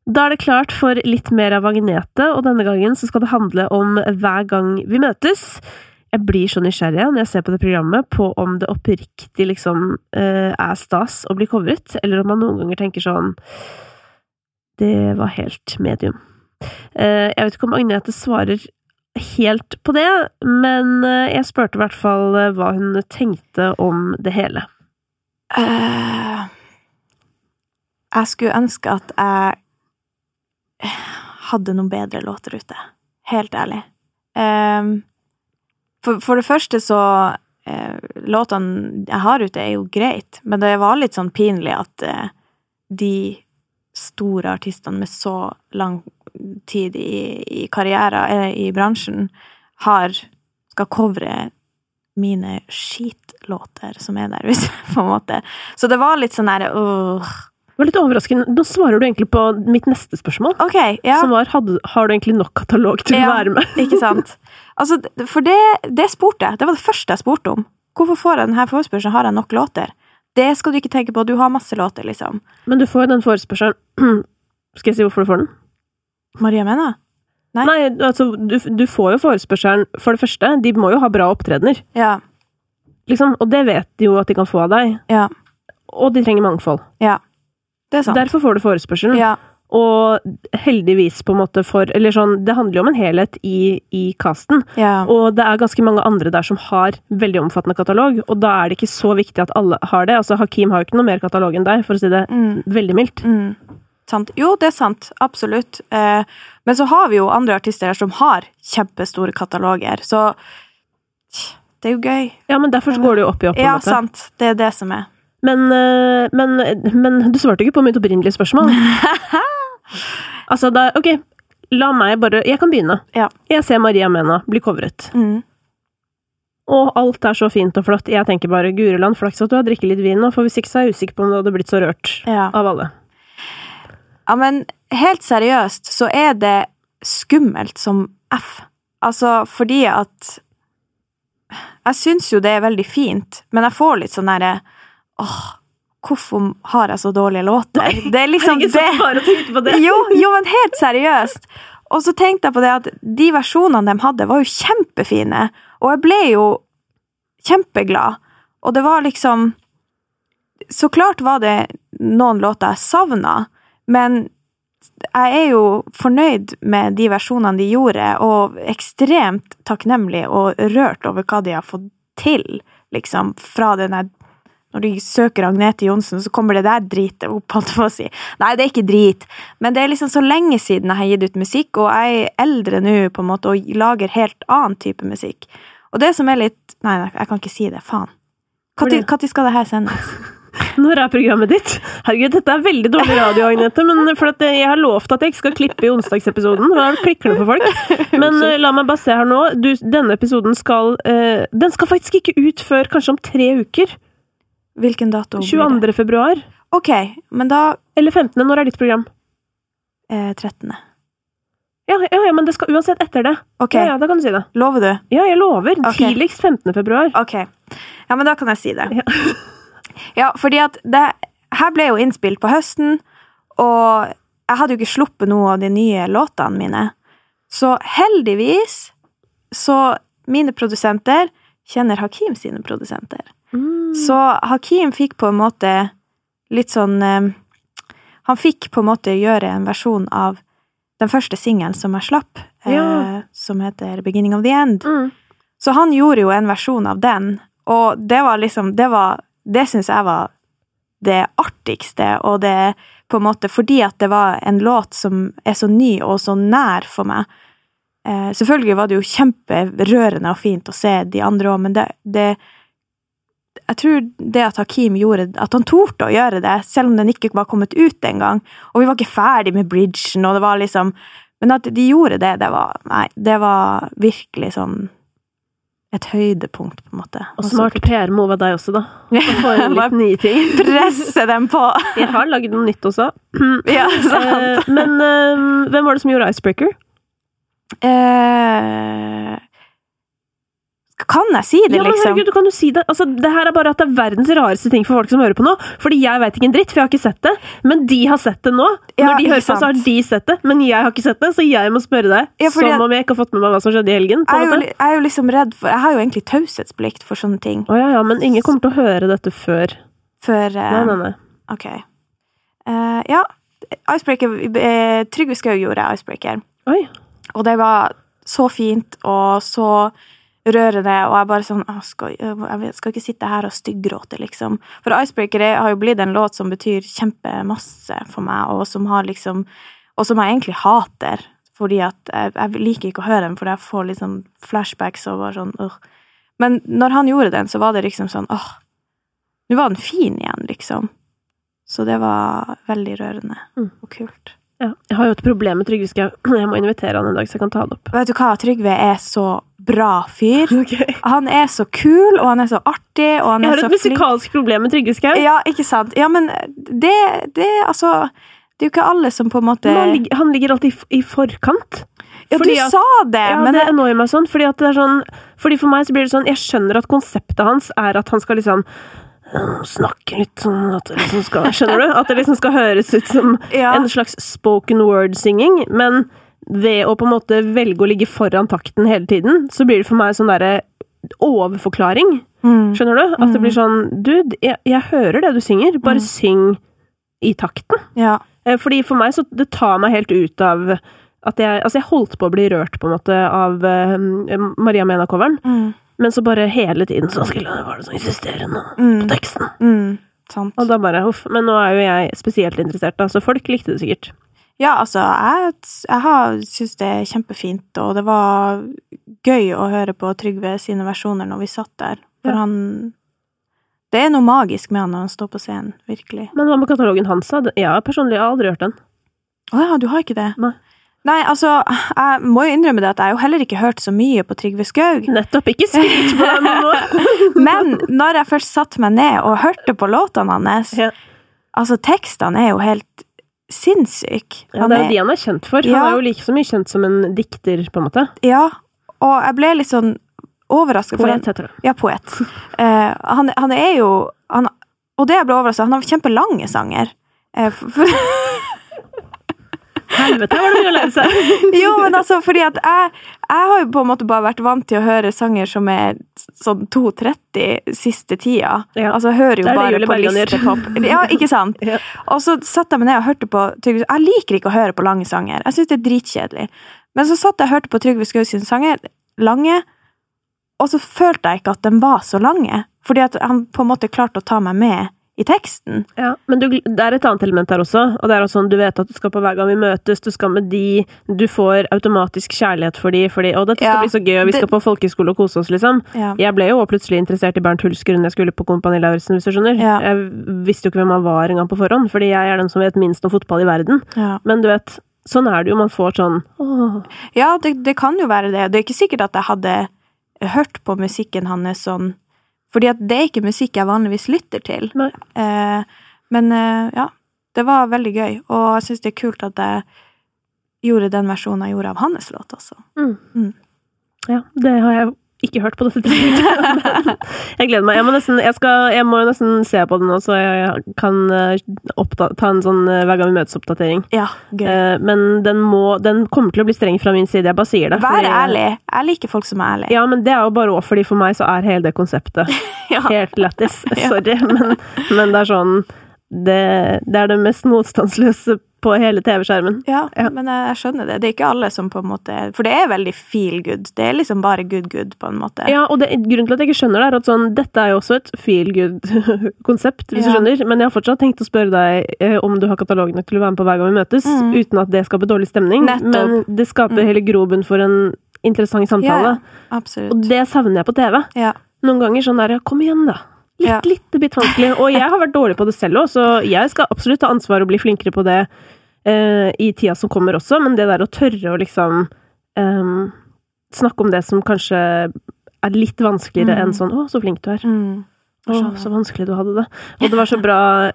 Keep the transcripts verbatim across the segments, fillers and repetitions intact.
Da er det klart for litt mer av Agnete, og denne gangen så skal det handle om hver gang vi møtes. Jeg blir så nysgjerrig når jeg ser på det programmet, på om det oppriktig liksom eh, er stas å bli covret, eller om man noen ganger tenker sånn, det var helt medium. Eh, jeg vet ikke om Agnete svarer helt på det, men eh, jeg spurte i hvert fall eh, hva hun tenkte om det hele. Uh, jeg skulle ønske at jeg hadde noen bedre låter ute. Helt ærlig. Um, for, for det første så uh, låtene jeg har ute er jo greit, men det var litt sånn pinlig at uh, de store artistene med så lang tid i, i karriere, uh, i bransjen, har, skal covre mine skitlåter som er der, hvis, på en måte. Så det var litt sånn her, åh, Det var litt overraskende. Nå svarer du egentlig på mitt neste spørsmål. Ok, ja. Som var, hadde, har du egentlig nok katalog til ja, å være med? Ikke sant? Altså, for det, det spurte jeg. Det var det første jeg spurte om. Hvorfor får jeg denne forespørselen? Har jeg nok låter? Det skal du ikke tenke på. Du har masse låter, liksom. Men du får den forespørselen. Skal jeg si hvorfor du får den? Maria Mena? Nei. Nei, altså, du, du får jo forespørselen. For det første, de må jo ha bra opptredener. Ja. Liksom, og det vet de jo at de kan få av deg. Ja. Og de trenger mangfold. Ja. Det er sant. Derfor får du forespørselen. Ja. Og heldigvis på en måte for, eller sånn, det handler jo om en helhet i, i casten. Ja. Og det er ganske mange andre der som har veldig omfattende katalog, og da er det ikke så viktig at alle har det. Altså, Hakim har jo ikke noe mer katalog enn deg, for å si det mm. veldig mildt. Mm. Sant. Jo, det er sant. Absolutt. Eh, men så har vi jo andre artister som har kjempestore kataloger, så det er jo gøy. Ja, men derfor går det jo opp i opp. Ja, sant. Det er det som er. Men, men, men du svarte ikke på mitt opprinnelige spørsmål. Altså, da, ok, la meg bare, jeg kan begynne. Ja. Jeg ser Maria Mena bli covret. Mm. Og alt er så fint og flott. Jeg tenker bare, Gureland, flaks at du har drikket litt vin nå, for hvis ikke så er jeg usikker på om du hadde blitt så rørt ja. Av alle. Ja, men helt seriøst så er det skummelt som F. Altså, fordi at jeg synes jo det er veldig fint, men jeg får litt sånn nære åh, hvorfor har jeg så dårlige låter? Det er liksom det. Jeg bare tenkte på det. Jo, jo, men helt seriøst. Og så tenkte jeg på det at de versjonene de hadde var jo kjempefine, og jeg ble jo kjempeglad. Og det var liksom, så klart var det noen låter jeg savnet, men jeg er jo fornøyd med de versjonene de gjorde, og ekstremt takknemlig og rørt over hva de har fått til, liksom, fra denne. Når de søker Agnete Johnsen, så kommer det der dritet opp, alt for å si. Nei, det er ikke drit. Men det er liksom så lenge siden jeg har gitt ut musikk, og jeg er eldre nå, på en måte, og lager helt annen type musikk. Og det som er litt... Nei, jeg kan ikke si det, faen. Hva tid skal det her sendes? Når er programmet ditt? Herregud, dette er veldig dårlig radio, Agnete, men for at jeg har lovt at jeg ikke skal klippe i onsdagsepisoden. Da klikker det for folk. Men uh, la meg bare se her nå. Du, denne episoden skal... Uh, den skal faktisk ikke ut før kanskje om tre uker. Hvilken dato? tjueandre februar. Ok, men da... Eller femtende, når er ditt program? Eh, trettende. Ja, ja, ja, men det skal uansett etter det. Ok. Ja, ja, da kan du si det. Lover du? Ja, jeg lover. Okay. Tidligst femtende februar. Ok. Ja, men da kan jeg si det. Ja, ja fordi at det... Her ble jo innspilt på høsten, og jeg hadde jo ikke sluppet noe av de nye låtene mine. Så heldigvis, så mine produsenter kjenner Hakim sine produsenter. Mm. Så Hakim fikk på en måte litt sånn um, han fikk på en måte gjøre en versjon av den første singelen som jeg slapp, ja. eh, som heter Beginning of the End. Mm. Så han gjorde jo en versjon av den, og det var liksom det var, det synes jeg var det artigste, og det på en måte fordi at det var en låt som er så ny og så nær for meg. Eh, selvfølgelig var det jo kjemperørende og fint å se de andre også, men det, det jeg tror det at Hakim gjorde, at han torde å gjøre det, selv om den ikke var kommet ut en gang, og vi var ikke ferdig med bridgen, og det var liksom, men at de gjorde det, det var, nei, det var virkelig sånn et høydepunkt, på en måte. Og smart P R-move av deg også, da. Å få inn litt nye ting. Presse dem på. Jeg har laget noe nytt også. Ja, sant. Men uh, hvem var det som gjorde Icebreaker? Eh... kan jeg si det, ja, men liksom? herregud, du kan jo si det. Altså, det her er bare at det er verdens rareste ting for folk som hører på nå. Fordi jeg vet ikke en dritt, for jeg har ikke sett det. Men de har sett det nå. Ja, Når de hører på, sant. så har de sett det. Men jeg har ikke sett det, så jeg må spørre deg. Ja, fordi som om jeg ikke har fått med meg hva som skjedde i helgen. På Jeg er, jo, en måte. jeg er jo liksom redd for Jeg har jo egentlig taushetsplikt for sånne ting. Å ja, ja, men ingen kommer til å høre dette før. For uh, Nei, nei, nei. Ok. Uh, ja, Icebreaker uh, Trygve Skau gjorde Icebreaker. Oi. Og det var så fint og så rørende, og jeg bare sånn «Åh, skal, jeg skal ikke sitte her og styggråte, liksom. For Icebreaker har jo blitt en låt som betyr kjempemasse for meg, og som har liksom og som jeg egentlig hater, fordi at jeg, jeg liker ikke å høre den, for jeg får liksom flashbacks og bare sånn øh. Men når han gjorde den, så var det liksom sånn åh, nå var den fin igjen, liksom. Så det var veldig rørende mm. og kult. Ja, jeg har jo et problem med Trygve Skau. Jeg må invitere han en dag, så jeg kan ta det opp. Vet du hva, Trygve er så bra fyr. Okay. Han er så kul, og han er så artig, og han jeg er har så et musikalsk problem med Trygve Skau. Ja, ikke sant? Ja, men det, det, altså, det er jo ikke alle som på en måte... Han ligger, han ligger alltid i, i forkant. Ja, fordi du at, sa det, ja, men... det annoyer meg sånn, fordi at det er sånn... Fordi for meg så blir det sånn, jeg skjønner at konseptet hans er at han skal liksom... snakke litt sånn at det liksom skal, skjønner du? At det liksom skal høres ut som Ja. en slags spoken word-singing, men ved å på en måte velge å ligge foran takten hele tiden, så blir det for meg sånn der overforklaring. Mm. Skjønner du? At det blir sånn, du, jeg, jeg hører det du synger, bare Mm. syng i takten. Ja. Eh, Fordi for meg så det tar meg helt ut av at jeg, altså jeg holdt på å bli rørt på en måte av uh, Maria Mena-coveren, Mm. men så bare hele tiden så skulle det være så insisterende Mm. på teksten. Mm. Sant. Og da bare, uff, men nå er jo jeg spesielt interessert da, så folk likte det sikkert. Ja, altså, jeg, jeg har, synes det er kjempefint, og det var gøy å høre på Trygve sine versjoner når vi satt der. For Ja. han... Det er noe magisk med han når han står på scenen, virkelig. Men hva med katalogen hans? da? Jeg har personlig aldri hørt den. Åja, du har ikke det? Nei. Nei, altså, jeg må jo innrømme det at jeg har jo heller ikke hørt så mye på Trygve Skau. Nettopp, ikke skryt på den nå. Men når jeg først satt meg ned og hørte på låtene hans, Ja. altså tekstene er jo helt sinnssyk. Ja, det er jo de han er kjent for. Han Ja. er jo like så mye kjent som en dikter, på en måte. Ja, og jeg ble litt sånn overrasket. for Poet heter det. Ja, poet. Eh, han, han er jo, han, og det jeg ble overrasket, han har kjempelange sanger. Eh, for, for, Helvete, var det mye å lære seg. jo, men altså, fordi at jeg, jeg har jo på en måte bare vært vant til å høre sanger som er sånn to tretti siste tida. Ja. Altså, jeg hører jo Det er det bare Julie på Bergan gjør. listepop. Ja, ikke sant? Ja. Og så satt jeg meg ned og hørte på Trygve. Jeg liker ikke å høre på lange sanger. Jeg synes det er dritkjedelig. Men så satt jeg og hørte på Trygve Skau sine sanger, lange, og så følte jeg ikke at de var så lange. Fordi at han på en måte klarte å ta meg med i teksten. Ja, men du, det er et annet element der også, og det er også sånn, du vet at du skal på hver gang vi møtes, du skal med de, du får automatisk kjærlighet for de, fordi, og dette skal Ja, bli så gøy, og vi det- skal på folkeskole og kose oss, liksom. Ja. Jeg ble jo plutselig interessert i Bernt Hulsker når jeg skulle på Kompani Lauritzen, hvis du skjønner. Ja. Jeg visste jo ikke hvem han var en gang på forhånd, fordi jeg er den som vet minst om fotball i verden. Ja. Men du vet, sånn er det jo, man får sånn, åh, Ja, det, det kan jo være det. Det er ikke sikkert at jeg hadde hørt på musikken hans sånn, fordi at det er ikke musikk jeg vanligvis lytter til. Nei. Eh, men eh, ja, det var veldig gøy, og jeg synes det er kult at jeg gjorde den versjonen jeg gjorde av hans låt også. mm. Mm. Ja, det har jeg ikke hørt på dette tidspunktet. Jeg gleder meg. Jeg må, nesten, jeg, skal, jeg må jo nesten se på den nå, så jeg kan eh, oppda- ta en sånn eh, hver gang vi møtes oppdatering. Ja, gøy. Eh, men den, må, den kommer til å bli streng fra min side, jeg bare sier det. Vær fordi- ærlig. Jeg liker folk som er ærlige. Ja, men det er jo bare også fordi for meg så er hele det konseptet Ja. helt lættis. Ja. Sorry, men, men det er sånn, det, det er det mest motstandsløse på hele T V-skjermen. Ja, Ja. men jeg, jeg skjønner det. Det er ikke alle som på en måte... For det er veldig feel good. Det er liksom bare good good på en måte. Ja, og det, grunnen til at jeg ikke skjønner det er at sånn, dette er jo også et feel-good-konsept, hvis Ja. du skjønner, men jeg har fortsatt tenkt å spørre deg eh, om du har katalog nok til å være med på hver gang vi møtes, Mm. uten at det skaper dårlig stemning, Nettopp. men det skaper hele grobunn for en interessant samtale, Ja, absolutt. og det savner jeg på T V. Ja. Noen ganger sånn der, kom igjen da, litt, Ja. litt bitt vanskelig, og jeg har vært dårlig på det selv også, så jeg skal absolutt ta ansvar og bli flinkere på det eh, i tida som kommer også, men det der å tørre å liksom um, snakke om det som kanskje er litt vanskeligere Mm. enn sånn, å, så flink du er. Mm. Å, skjønner. så vanskelig du hadde det. Og det var så bra,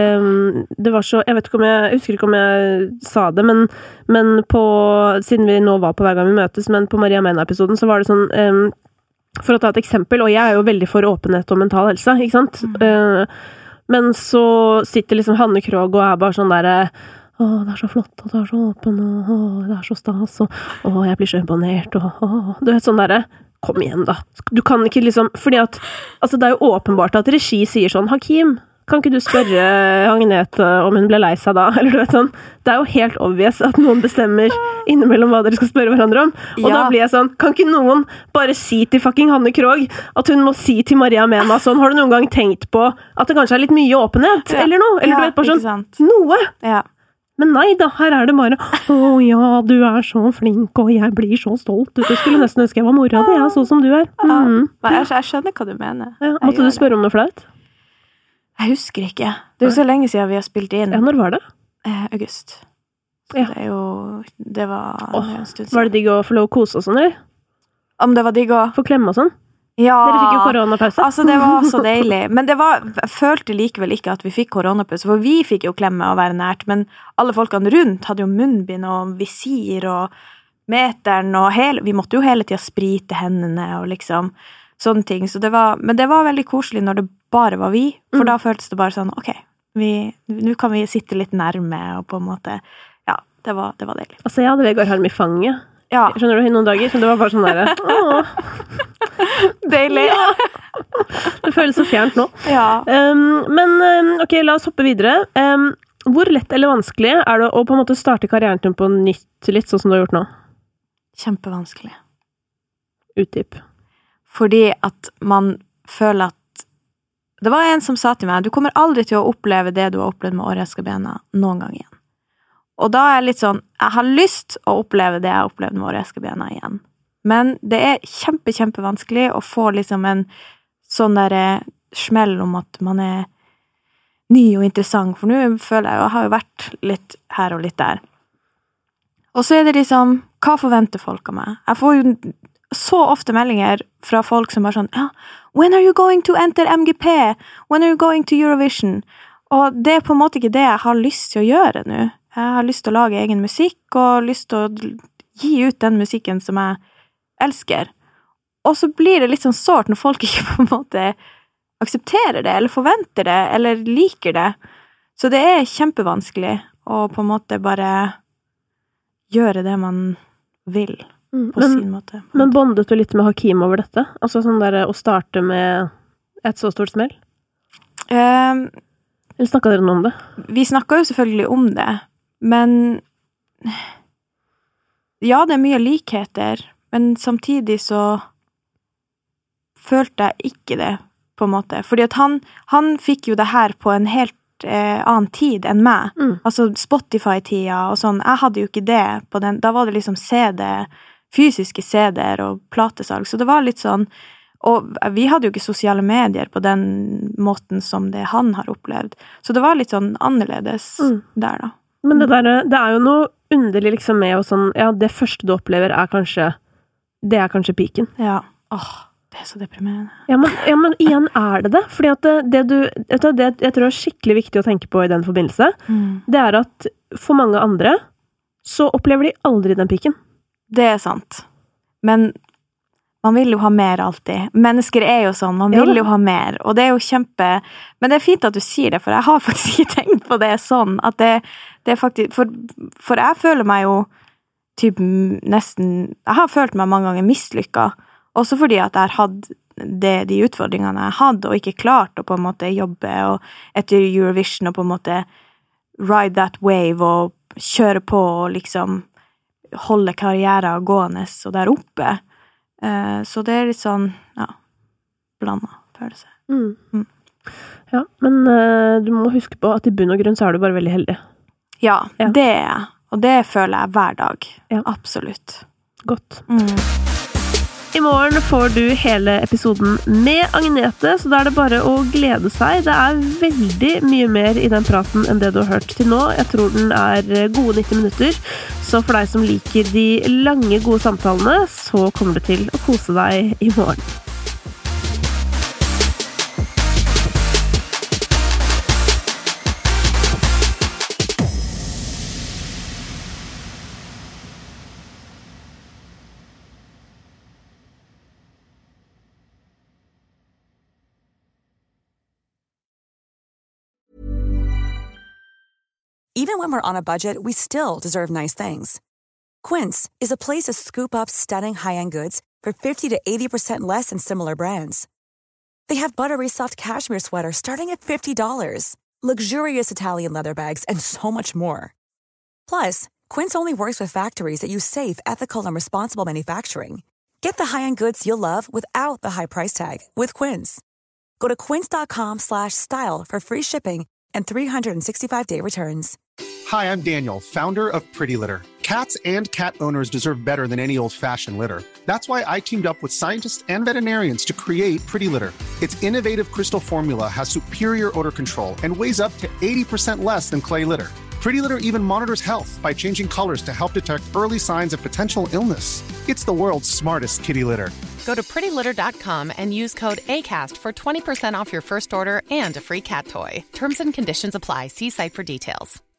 um, det var så, jeg vet ikke om jeg, jeg husker ikke om jeg sa det, men, men på, siden vi nå var på hver gang vi møtes, men på Maria Mena-episoden, så var det sånn, um, For å ta et eksempel, og jeg er jo veldig for åpenhet og mental helse, ikke sant? Mm. Men så sitter liksom Hanne Krogh og er bare sånn der, å, det er så flott, og det er så åpen, og å, det er så stas, og å, jeg blir så imponert, og å, du vet sånn der, kom igjen da. Du kan ikke liksom, fordi at, altså det er jo åpenbart at regi sier sånn, Hakim, kan ikke du spørre Agnete om hun ble lei seg da? Eller du vet sånn, det er jo helt obvious at noen bestemmer innimellom hva dere skal spørre hverandre om. Og ja. Da blir jeg sånn, kan ikke noen bare si til fucking Hanne Krogh at hun må si til Maria Mena sånn, har du noen gang tenkt på at det kanskje er litt mye åpenhet? Ja. Eller noe? Eller ja, du vet bare sånn, noe! Ja. Men nei da, her er det bare, å ja, du er så flink, og jeg blir så stolt. Du skulle nesten ønske jeg var mora di, ja, sånn som du er. Mm. Ja. Jeg, jeg skjønner hva du mener. Ja, måtte du spørre om noe flaut? Jeg husker ikke. Det er jo så lenge siden vi har spilt inn. Ja, når var det? Eh, august. Så ja. Det er jo... Det var Åh, en stund siden. Var det digg å få lov å kose og sånn, eller? Om det var digg å... Få klemme og sånn? Ja. Dere fikk jo koronapause. Altså, det var så deilig. Men det var... Jeg følte likevel ikke at vi fikk koronapause, for vi fikk jo klemme og være nært, men alle folkene rundt hadde jo munnbind og visir og meteren og hele... Vi måtte jo hele tiden sprite hendene og liksom... Sånne ting. Så det var, men det var veldig koselig når det bare var vi, for mm. da føltes det bare sånn, ok, nå kan vi sitte litt nærme, og på en måte, ja, det var, det var deilig. Altså, jeg hadde Vegard Harm i fanget. Ja. Skjønner du, i noen dager, så det var bare sånn der, åh. Deilig. Ja. Det føles så fjernt nå. Ja. Um, men, um, ok, la oss hoppe videre. Um, hvor lett eller vanskelig er det å på en måte starte karrieren din på nytt litt, sånn som du har gjort nå? Kjempevanskelig. Utdyp. Fordi at man føler at det var en som sa til meg, du kommer aldri til å oppleve det du har opplevd med Årjæska Bena noen gang igjen. Og da er jeg litt sånn, jeg har lyst å oppleve det jeg har opplevd med Årjæska Bena igjen. Men det er kjempe, kjempe vanskelig å få liksom en sånn der smell om at man er ny og interessant, for nå føler jeg jo, jeg har jo vært litt her og litt der. Og så er det liksom, hva forventer folk av meg? Jeg får jo så ofte meldinger fra folk som bare sånn, ja, when are you going to enter M G P? When are you going to Eurovision? Og det er på en måte ikke det jeg har lyst til å gjøre nå. Jeg har lyst til å lage egen musikk, og lyst til å gi ut den musikken som jeg elsker. Og så blir det litt sånn sårt når folk ikke på en måte aksepterer det, eller forventer det, eller liker det. Så det er kjempevanskelig å på en måte bare gjøre det man vil. På men, sin måte. Men bondet du litt med Hakim over dette? Altså sånn der å starte med et så stort smell? Um, Eller snakket dere noe om det? Vi snakket jo selvfølgelig om det, men ja, det er mye likheter, men samtidig så følte jeg ikke det, på en måte. Fordi at han, han fikk jo det her på en helt eh, annen tid enn meg. Mm. Altså Spotify-tida og sånn. Jeg hadde jo ikke det på den. Da var det liksom C D, fysiske C D-er og platesalg, så det var litt sånn, og vi hadde jo ikke sosiale medier på den måten som det han har opplevd, så det var litt sånn annerledes mm. der da. Men det der, det er jo noe underlig liksom med, og sånn, ja, det første du opplever er kanskje, det er kanskje piken. Ja, åh, det er så deprimerende. Ja, men, ja, men igjen er det det, fordi at det, det du, det, det jeg tror er skikkelig viktig å tenke på i den forbindelse, mm. det er at for mange andre, så opplever de aldri den piken. Det er sant. Men man vil jo ha mer alltid. Mennesker er jo sånn, man vil ja. jo ha mer. Og det er jo kjempe... Men det er fint at du sier det, for jeg har faktisk ikke tenkt på det sånn. At det, det er faktisk... For, for jeg føler meg jo typ nesten... Jeg har følt meg mange ganger mislykket. Også fordi at jeg har hatt det, de utfordringene jeg hadde, og ikke klart å på en måte jobbe og etter Eurovision og på en måte ride that wave og kjøre på og liksom... holde karriere gående og der oppe. Eh, så det er litt sånn, ja, blandet følelse. Mm. Mm. Ja, men uh, du må huske på at i bunn og grunn så er du bare veldig heldig. Ja, ja. Det er jeg. Og det føler jeg hver dag. Ja. Absolutt. Godt. Mm. I morgen får du hele episoden med Agnete, så da er det bare å glede seg. Det er veldig mye mer i den praten enn det du har hørt til nå. Jeg tror den er gode nitti minutter, så for deg som liker de lange, gode samtalene, så kommer du til å kose deg i morgen. Even when we're on a budget, we still deserve nice things. Quince is a place to scoop up stunning high-end goods for fifty to eighty percent less than similar brands. They have buttery soft cashmere sweaters starting at fifty dollars, luxurious Italian leather bags, and so much more. Plus, Quince only works with factories that use safe, ethical, and responsible manufacturing. Get the high-end goods you'll love without the high price tag with Quince. Go to quince.com slash style for free shipping and three sixty-five day returns. Hi, I'm Daniel, founder of Pretty Litter. Cats and cat owners deserve better than any old-fashioned litter. That's why I teamed up with scientists and veterinarians to create Pretty Litter. Its innovative crystal formula has superior odor control and weighs up to eighty percent less than clay litter. Pretty Litter even monitors health by changing colors to help detect early signs of potential illness. It's the world's smartest kitty litter. Go to pretty litter dot com and use code ACAST for twenty percent off your first order and a free cat toy. Terms and conditions apply. See site for details.